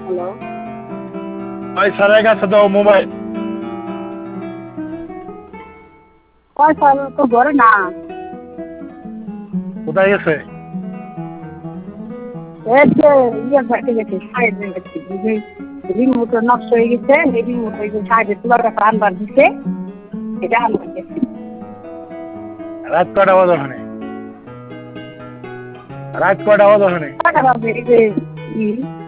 Hello. ওই স্যারের কাছে দাও মোবাইল। কয় সাল তো ঘরে না। কোথায় গেছে? এই যে ইয়ে বাড়িতে গেছে, সাহেব গেছে। যে রিমোট নষ্ট হয়ে গেছে, এই রিমোট ওই যে সাহেবের তোলার কাছে আনবার দিছে, এটা আনবার গেছে। রাত কটা বাজে ওখানে? রাত কটা বাজে ওখানে? টাকা পাবে এই যে